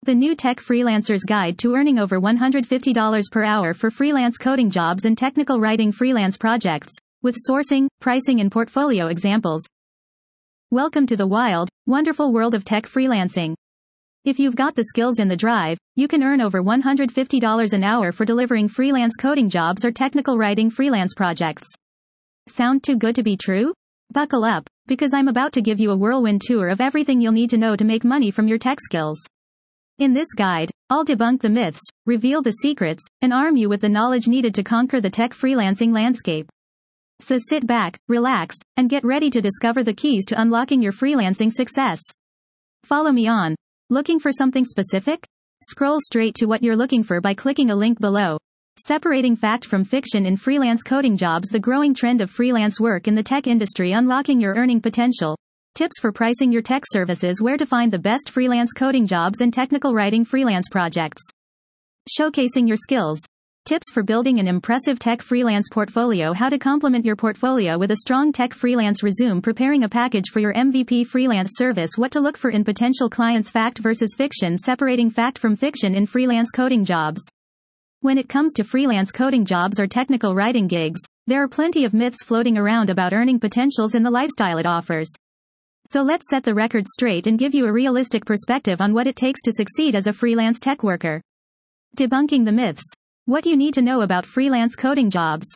The new Tech Freelancer's Guide to Earning Over $150 per hour for freelance coding jobs and technical writing freelance projects, with sourcing, pricing and portfolio examples. Welcome to the wild, wonderful world of tech freelancing. If you've got the skills and the drive, you can earn over $150 an hour for delivering freelance coding jobs or technical writing freelance projects. Sound too good to be true? Buckle up, because I'm about to give you a whirlwind tour of everything you'll need to know to make money from your tech skills. In this guide, I'll debunk the myths, reveal the secrets, and arm you with the knowledge needed to conquer the tech freelancing landscape. So sit back, relax, and get ready to discover the keys to unlocking your freelancing success. Follow me on. Looking for something specific? Scroll straight to what you're looking for by clicking a link below. Separating fact from fiction in freelance coding jobs. The growing trend of freelance work in the tech industry, unlocking your earning potential. Tips for pricing your tech services. Where to find the best freelance coding jobs and technical writing freelance projects. Showcasing your skills. Tips for building an impressive tech freelance portfolio. How to complement your portfolio with a strong tech freelance resume. Preparing a package for your MVP freelance service. What to look for in potential clients. Fact versus fiction. Separating fact from fiction in freelance coding jobs. When it comes to freelance coding jobs or technical writing gigs, there are plenty of myths floating around about earning potentials and the lifestyle it offers. So let's set the record straight and give you a realistic perspective on what it takes to succeed as a freelance tech worker. Debunking the myths. What you need to know about freelance coding jobs.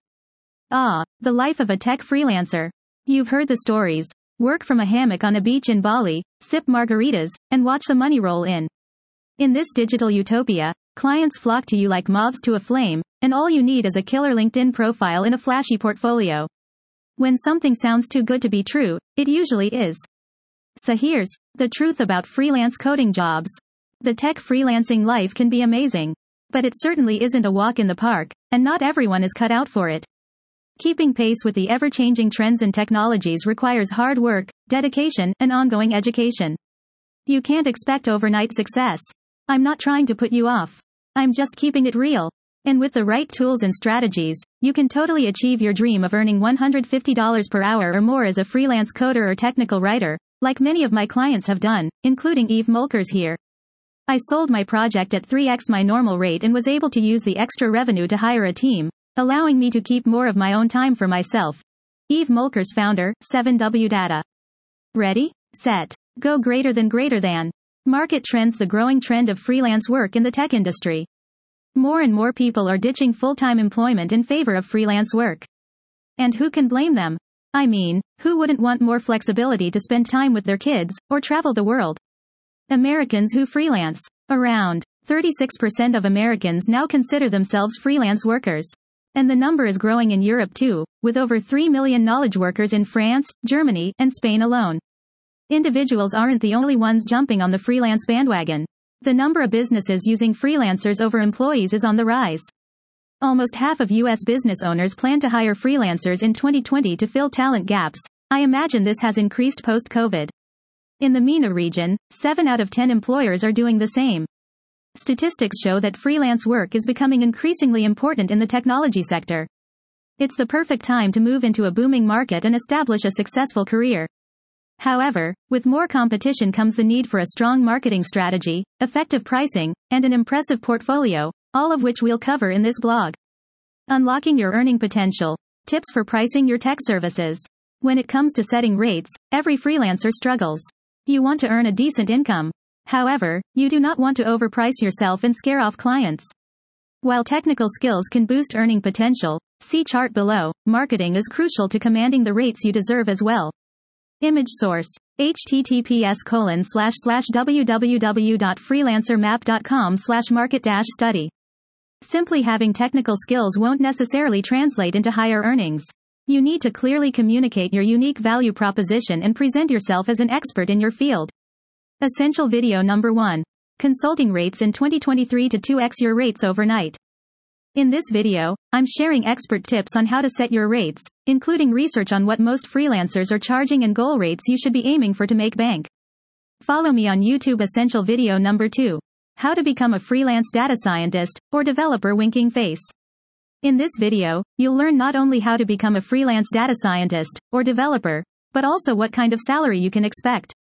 The life of a tech freelancer. You've heard the stories. Work from a hammock on a beach in Bali, sip margaritas, and watch the money roll in. In this digital utopia, clients flock to you like moths to a flame, and all you need is a killer LinkedIn profile and a flashy portfolio. When something sounds too good to be true, it usually is. So here's the truth about freelance coding jobs. The tech freelancing life can be amazing. But it certainly isn't a walk in the park, and not everyone is cut out for it. Keeping pace with the ever-changing trends and technologies requires hard work, dedication, and ongoing education. You can't expect overnight success. I'm not trying to put you off. I'm just keeping it real. And with the right tools and strategies, you can totally achieve your dream of earning $150 per hour or more as a freelance coder or technical writer, like many of my clients have done, including Eve Mulkers here. I sold my project at 3x my normal rate and was able to use the extra revenue to hire a team, allowing me to keep more of my own time for myself. Eve Mulkers, founder, 7W Data. Ready, set, go. Greater than. Market trends. The growing trend of freelance work in the tech industry. More and more people are ditching full-time employment in favor of freelance work. And who can blame them? I mean, who wouldn't want more flexibility to spend time with their kids, or travel the world? Americans who freelance. Around 36% of Americans now consider themselves freelance workers. And the number is growing in Europe too, with over 3 million knowledge workers in France, Germany, and Spain alone. Individuals aren't the only ones jumping on the freelance bandwagon. The number of businesses using freelancers over employees is on the rise. Almost half of U.S. business owners plan to hire freelancers in 2020 to fill talent gaps. I imagine this has increased post-COVID. In the MENA region, 7 out of 10 employers are doing the same. Statistics show that freelance work is becoming increasingly important in the technology sector. It's the perfect time to move into a booming market and establish a successful career. However, with more competition comes the need for a strong marketing strategy, effective pricing, and an impressive portfolio, all of which we'll cover in this blog. Unlocking your earning potential. Tips for pricing your tech services. When it comes to setting rates, every freelancer struggles. You want to earn a decent income. However, you do not want to overprice yourself and scare off clients. While technical skills can boost earning potential, see chart below, marketing is crucial to commanding the rates you deserve as well. Image source. https://www.freelancermap.com/market-study. Simply having technical skills won't necessarily translate into higher earnings. You need to clearly communicate your unique value proposition and present yourself as an expert in your field. Essential video number 1. Consulting rates in 2023 to 2x your rates overnight. In this video, I'm sharing expert tips on how to set your rates, including research on what most freelancers are charging and goal rates you should be aiming for to make bank. Follow me on YouTube. Essential video number 2. How to become a freelance data scientist, or developer. Winking face. In this video, you'll learn not only how to become a freelance data scientist, or developer, but also what kind of salary you can expect.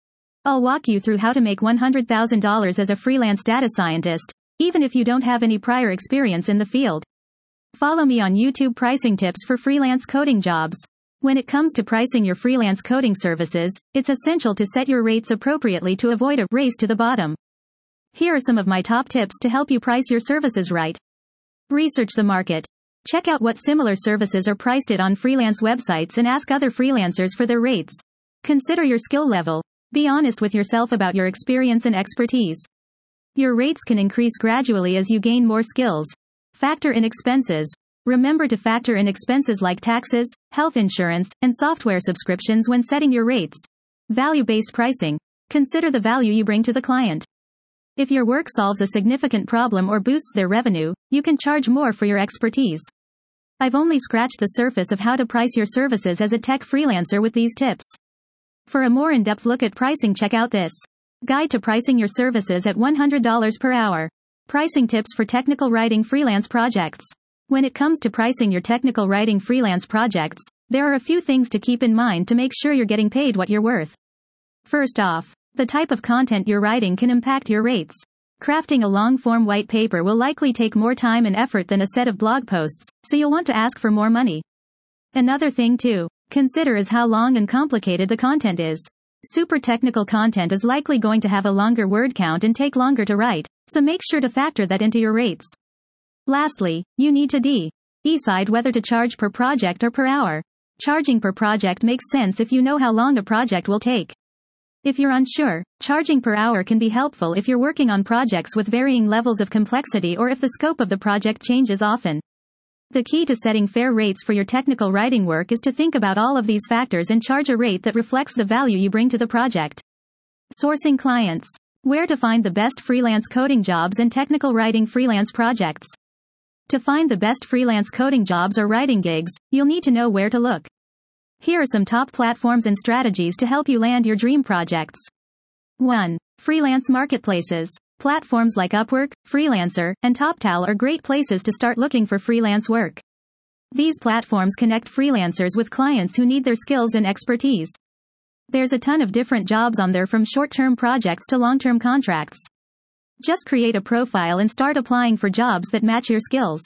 I'll walk you through how to make $100,000 as a freelance data scientist, even if you don't have any prior experience in the field. Follow me on YouTube. Pricing tips for freelance coding jobs. When it comes to pricing your freelance coding services, it's essential to set your rates appropriately to avoid a race to the bottom. Here are some of my top tips to help you price your services right. Research the market. Check out what similar services are priced at on freelance websites and ask other freelancers for their rates. Consider your skill level. Be honest with yourself about your experience and expertise. Your rates can increase gradually as you gain more skills. Factor in expenses. Remember to factor in expenses like taxes, health insurance, and software subscriptions when setting your rates. Value-based pricing. Consider the value you bring to the client. If your work solves a significant problem or boosts their revenue, you can charge more for your expertise. I've only scratched the surface of how to price your services as a tech freelancer with these tips. For a more in-depth look at pricing, check out this guide to pricing your services at $100 per hour. Pricing tips for technical writing freelance projects. When it comes to pricing your technical writing freelance projects, there are a few things to keep in mind to make sure you're getting paid what you're worth. First off, the type of content you're writing can impact your rates. Crafting a long-form white paper will likely take more time and effort than a set of blog posts, so you'll want to ask for more money. Another thing to consider is how long and complicated the content is. Super technical content is likely going to have a longer word count and take longer to write, so make sure to factor that into your rates. Lastly, you need to decide whether to charge per project or per hour. Charging per project makes sense if you know how long a project will take. If you're unsure, charging per hour can be helpful if you're working on projects with varying levels of complexity or if the scope of the project changes often. The key to setting fair rates for your technical writing work is to think about all of these factors and charge a rate that reflects the value you bring to the project. Sourcing clients. Where to find the best freelance coding jobs and technical writing freelance projects. To find the best freelance coding jobs or writing gigs, you'll need to know where to look. Here are some top platforms and strategies to help you land your dream projects. 1. Freelance marketplaces. Platforms like Upwork, Freelancer, and TopTal are great places to start looking for freelance work. These platforms connect freelancers with clients who need their skills and expertise. There's a ton of different jobs on there, from short-term projects to long-term contracts. Just create a profile and start applying for jobs that match your skills.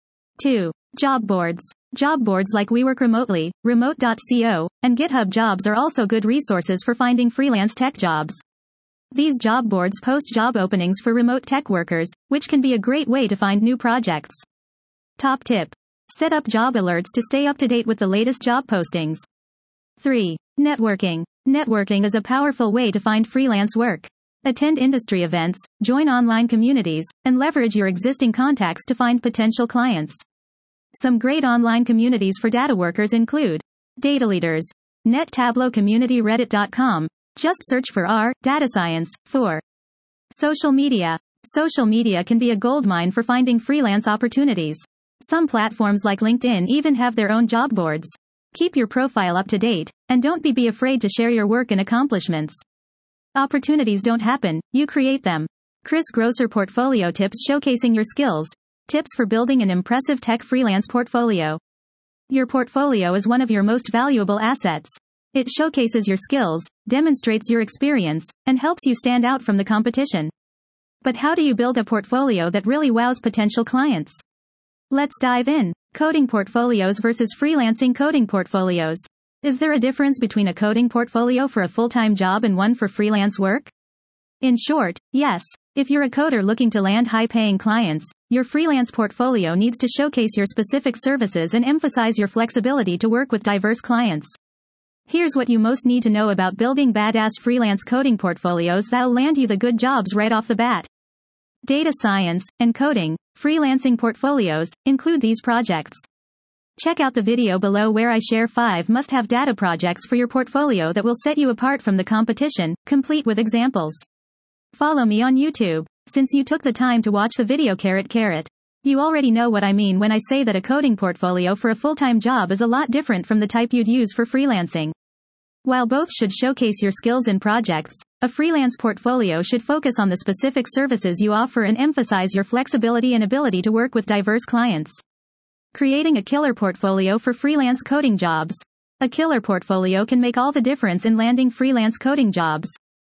2. Job boards. Job boards like We Work Remotely, Remote.co, and GitHub Jobs are also good resources for finding freelance tech jobs. These job boards post job openings for remote tech workers, which can be a great way to find new projects. Top tip. Set up job alerts to stay up to date with the latest job postings. 3. Networking. Networking is a powerful way to find freelance work. Attend industry events, join online communities, and leverage your existing contacts to find potential clients. Some great online communities for data workers include Data Leaders, NetTableau Community, Reddit.com. Just search for data science. 4. Social media. Social media can be a goldmine for finding freelance opportunities. Some platforms like LinkedIn even have their own job boards. Keep your profile up to date, and don't be afraid to share your work and accomplishments. Opportunities don't happen, you create them. Chris Grosser Portfolio Tips, showcasing your skills. Tips for building an impressive tech freelance portfolio. Your portfolio is one of your most valuable assets. It showcases your skills, demonstrates your experience, and helps you stand out from the competition. But how do you build a portfolio that really wows potential clients? Let's dive in. Coding portfolios versus freelancing coding portfolios. Is there a difference between a coding portfolio for a full-time job and one for freelance work? In short, yes. If you're a coder looking to land high-paying clients, your freelance portfolio needs to showcase your specific services and emphasize your flexibility to work with diverse clients. Here's what you most need to know about building badass freelance coding portfolios that'll land you the good jobs right off the bat. Data science and coding freelancing portfolios include these projects. Check out the video below where I share 5 must-have data projects for your portfolio that will set you apart from the competition, complete with examples. Follow me on YouTube. Since you took the time to watch the video, you already know what I mean when I say that a coding portfolio for a full-time job is a lot different from the type you'd use for freelancing. While both should showcase your skills and projects, a freelance portfolio should focus on the specific services you offer and emphasize your flexibility and ability to work with diverse clients. Creating a killer portfolio for freelance coding jobs. A killer portfolio can make all the difference in landing freelance coding jobs.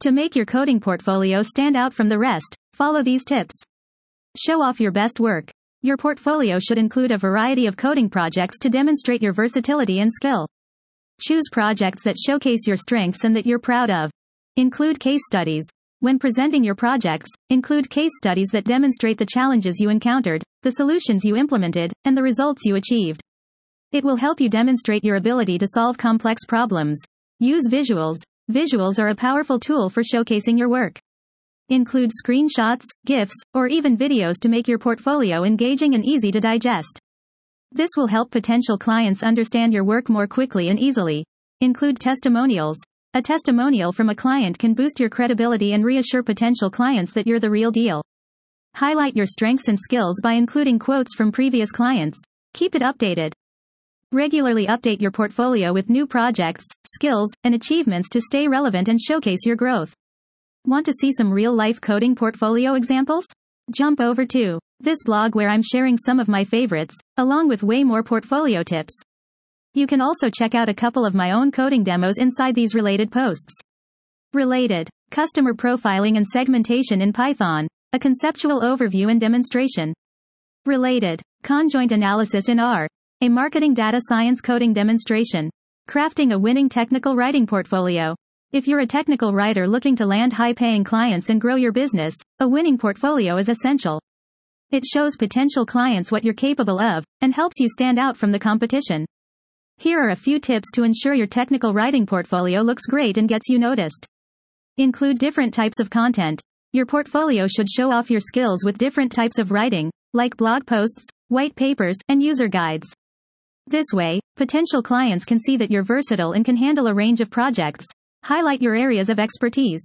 To make your coding portfolio stand out from the rest, follow these tips. Show off your best work. Your portfolio should include a variety of coding projects to demonstrate your versatility and skill. Choose projects that showcase your strengths and that you're proud of. Include case studies. When presenting your projects, include case studies that demonstrate the challenges you encountered, the solutions you implemented, and the results you achieved. It will help you demonstrate your ability to solve complex problems. Use visuals. Visuals are a powerful tool for showcasing your work. Include screenshots, GIFs, or even videos to make your portfolio engaging and easy to digest. This will help potential clients understand your work more quickly and easily. Include testimonials. A testimonial from a client can boost your credibility and reassure potential clients that you're the real deal. Highlight your strengths and skills by including quotes from previous clients. Keep it updated. Regularly update your portfolio with new projects, skills, and achievements to stay relevant and showcase your growth. Want to see some real-life coding portfolio examples? Jump over to this blog where I'm sharing some of my favorites, along with way more portfolio tips. You can also check out a couple of my own coding demos inside these related posts. Related: Customer Profiling and Segmentation in Python, a conceptual overview and demonstration. Related: Conjoint Analysis in R, a marketing data science coding demonstration. Crafting a winning technical writing portfolio. If you're a technical writer looking to land high-paying clients and grow your business, a winning portfolio is essential. It shows potential clients what you're capable of, and helps you stand out from the competition. Here are a few tips to ensure your technical writing portfolio looks great and gets you noticed. Include different types of content. Your portfolio should show off your skills with different types of writing, like blog posts, white papers, and user guides. This way, potential clients can see that you're versatile and can handle a range of projects. Highlight your areas of expertise.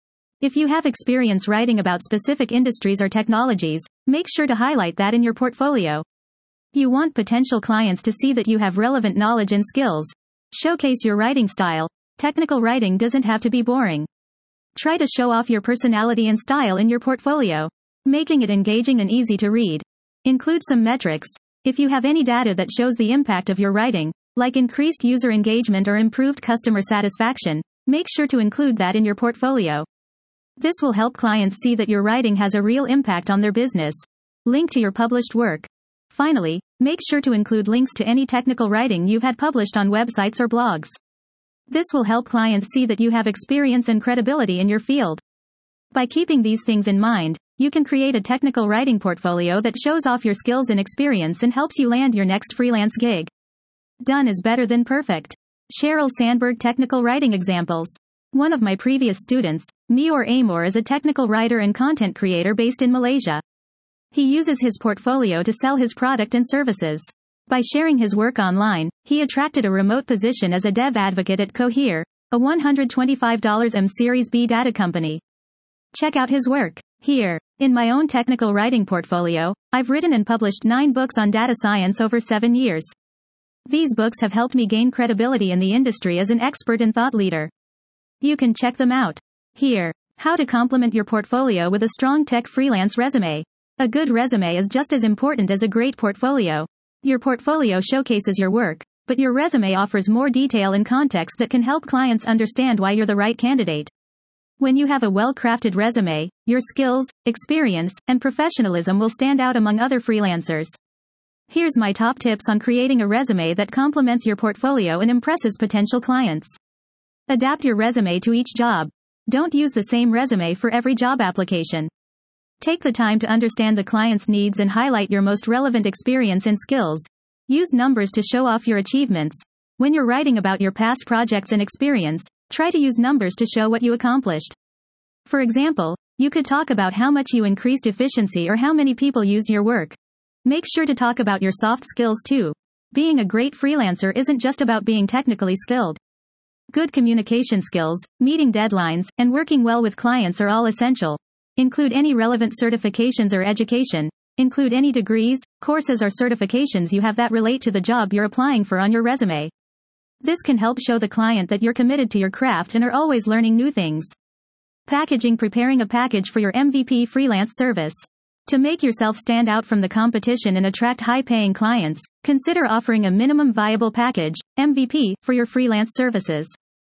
If you have experience writing about specific industries or technologies, make sure to highlight that in your portfolio. You want potential clients to see that you have relevant knowledge and skills. Showcase your writing style. Technical writing doesn't have to be boring. Try to show off your personality and style in your portfolio, making it engaging and easy to read. Include some metrics. If you have any data that shows the impact of your writing, like increased user engagement or improved customer satisfaction, make sure to include that in your portfolio. This will help clients see that your writing has a real impact on their business. Link to your published work. Finally, make sure to include links to any technical writing you've had published on websites or blogs. This will help clients see that you have experience and credibility in your field. By keeping these things in mind, you can create a technical writing portfolio that shows off your skills and experience and helps you land your next freelance gig. Done is better than perfect. Sheryl Sandberg Technical Writing Examples. One of my previous students, Mior Amor, is a technical writer and content creator based in Malaysia. He uses his portfolio to sell his product and services. By sharing his work online, he attracted a remote position as a dev advocate at Cohere, a $125 M-Series B data company. Check out his work here. In my own technical writing portfolio, I've written and published 9 books on data science over 7 years. These books have helped me gain credibility in the industry as an expert and thought leader. You can check them out here. How to complement your portfolio with a strong tech freelance resume. A good resume is just as important as a great portfolio. Your portfolio showcases your work, but your resume offers more detail and context that can help clients understand why you're the right candidate. When you have a well-crafted resume, your skills, experience, and professionalism will stand out among other freelancers. Here's my top tips on creating a resume that complements your portfolio and impresses potential clients. Adapt your resume to each job. Don't use the same resume for every job application. Take the time to understand the client's needs and highlight your most relevant experience and skills. Use numbers to show off your achievements. When you're writing about your past projects and experience, try to use numbers to show what you accomplished. For example, you could talk about how much you increased efficiency or how many people used your work. Make sure to talk about your soft skills too. Being a great freelancer isn't just about being technically skilled. Good communication skills, meeting deadlines, and working well with clients are all essential. Include any relevant certifications or education. Include any degrees, courses, or certifications you have that relate to the job you're applying for on your resume. This can help show the client that you're committed to your craft and are always learning new things. Packaging. Preparing a package for your MVP freelance service. To make yourself stand out from the competition and attract high-paying clients, consider offering a minimum viable package, MVP, for your freelance services.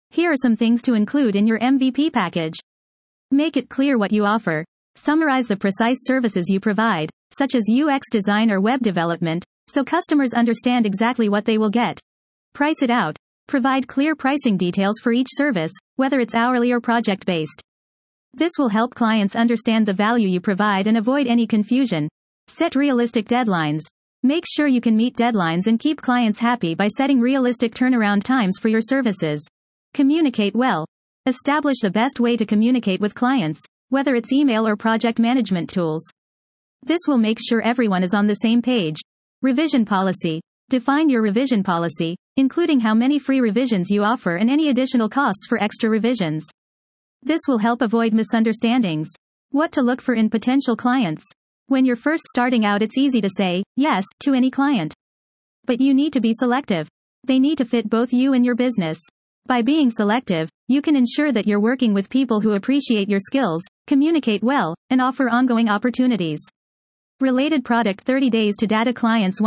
Here are some things to include in your MVP package. Make it clear what you offer. Summarize the precise services you provide, such as UX design or web development, so customers understand exactly what they will get. Price it out. Provide clear pricing details for each service, whether it's hourly or project-based. This will help clients understand the value you provide and avoid any confusion. Set realistic deadlines. Make sure you can meet deadlines and keep clients happy by setting realistic turnaround times for your services. Communicate well. Establish the best way to communicate with clients, whether it's email or project management tools. This will make sure everyone is on the same page. Revision policy. Define your revision policy, including how many free revisions you offer and any additional costs for extra revisions. This will help avoid misunderstandings. What to look for in potential clients. When you're first starting out, it's easy to say yes to any client. But you need to be selective. They need to fit both you and your business. By being selective, you can ensure that you're working with people who appreciate your skills, communicate well, and offer ongoing opportunities. Related product 30 Days to Data Clients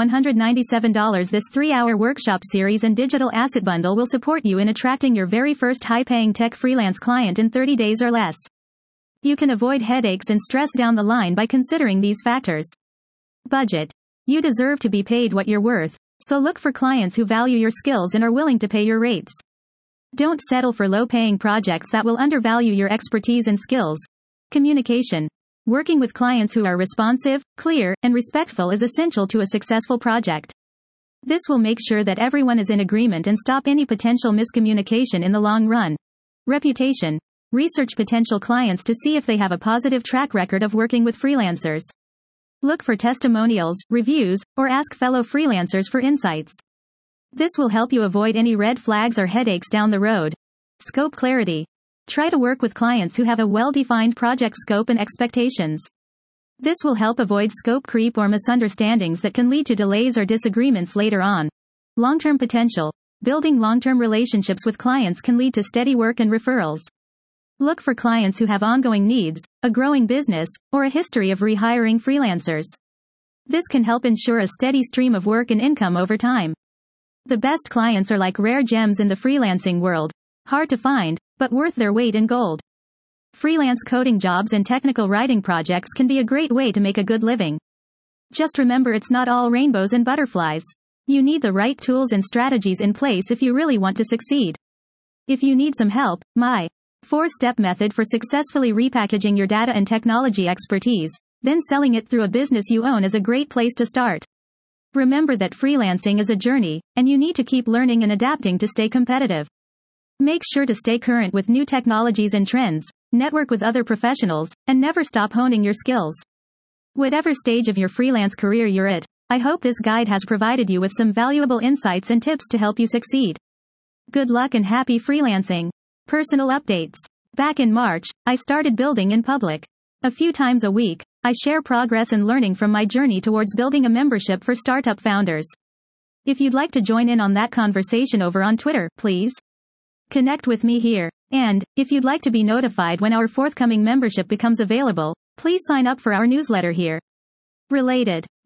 $197. This 3-hour workshop series and digital asset bundle will support you in attracting your very first high-paying tech freelance client in 30 days or less. You can avoid headaches and stress down the line by considering these factors. Budget. You deserve to be paid what you're worth, so look for clients who value your skills and are willing to pay your rates. Don't settle for low-paying projects that will undervalue your expertise and skills. Communication. Working with clients who are responsive, clear, and respectful is essential to a successful project. This will make sure that everyone is in agreement and stop any potential miscommunication in the long run. Reputation. Research potential clients to see if they have a positive track record of working with freelancers. Look for testimonials, reviews, or ask fellow freelancers for insights. This will help you avoid any red flags or headaches down the road. Scope clarity. Try to work with clients who have a well-defined project scope and expectations. This will help avoid scope creep or misunderstandings that can lead to delays or disagreements later on. Long-term potential. Building long-term relationships with clients can lead to steady work and referrals. Look for clients who have ongoing needs, a growing business, or a history of rehiring freelancers. This can help ensure a steady stream of work and income over time. The best clients are like rare gems in the freelancing world. Hard to find, but worth their weight in gold. Freelance coding jobs and technical writing projects can be a great way to make a good living. Just remember, it's not all rainbows and butterflies. You need the right tools and strategies in place if you really want to succeed. If you need some help, my 4-step method for successfully repackaging your data and technology expertise, then selling it through a business you own is a great place to start. Remember that freelancing is a journey, and you need to keep learning and adapting to stay competitive. Make sure to stay current with new technologies and trends, network with other professionals, and never stop honing your skills. Whatever stage of your freelance career you're at, I hope this guide has provided you with some valuable insights and tips to help you succeed. Good luck and happy freelancing. Personal updates. Back in March, I started building in public. A few times a week, I share progress and learning from my journey towards building a membership for startup founders. If you'd like to join in on that conversation over on Twitter, please connect with me here. And, if you'd like to be notified when our forthcoming membership becomes available, please sign up for our newsletter here. Related.